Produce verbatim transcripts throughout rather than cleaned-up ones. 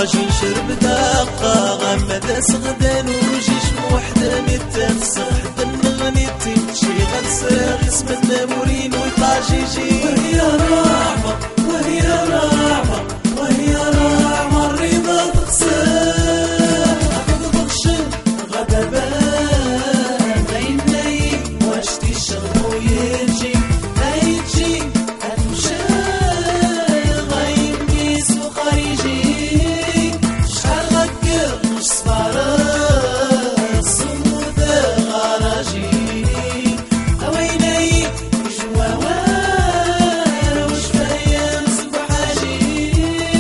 راجي شرب دقة غمد سغدان وجيش موحدة متفسر حتى النغني تمشي غنساغ اسم النامورين وطاجيجي. وهي رعمة وهي رعمة وهي رعمة الرضا تقسم عقد ضغشن غدا بان بين نايم واشتي الشغل ويجي هيجي هتمشي غايم كيس وخارجي شحال غكر مش صفارة صمود غراجي هويناي جواوار وشفايا مصبحاجي.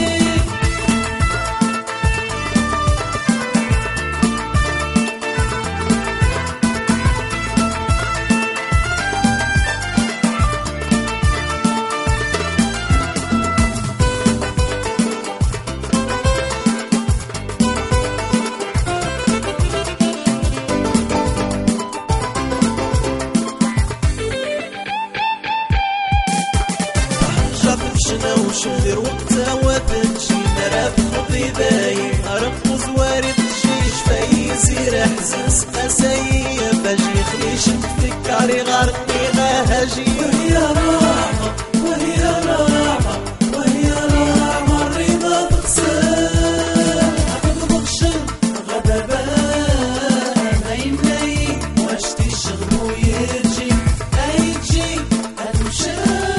شنا وشمدر وقتها وتمشي مراب خطي دايم أرق وزوارد تجيش في يسير حزنس قسايا باجي خليش نتفكري غرقي غاهجي. وهي رعمة وهي رعمة وهي رعمة الرضا تقسم عقد ضغشن غدا بان بين نايم واشتي الشغل ويجي هيجي هتمشي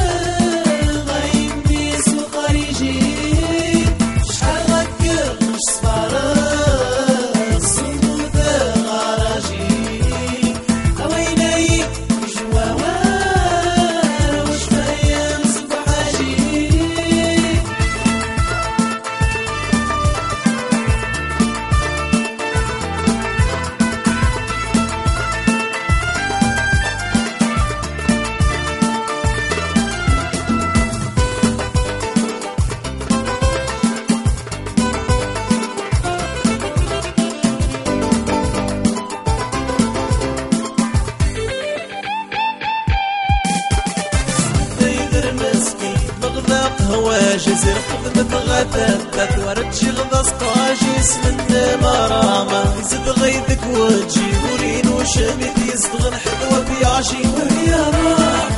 شحال غكر مش صفارة صمود غراجي هويناي جواوار وشفايا مصبحاجي. جزر خدمة غدا تتورد شي غدا سطاجيس من مرامة يزد غيدك وجي ورين وشميت يزدغن حدوة بيعشي. وهي رعمة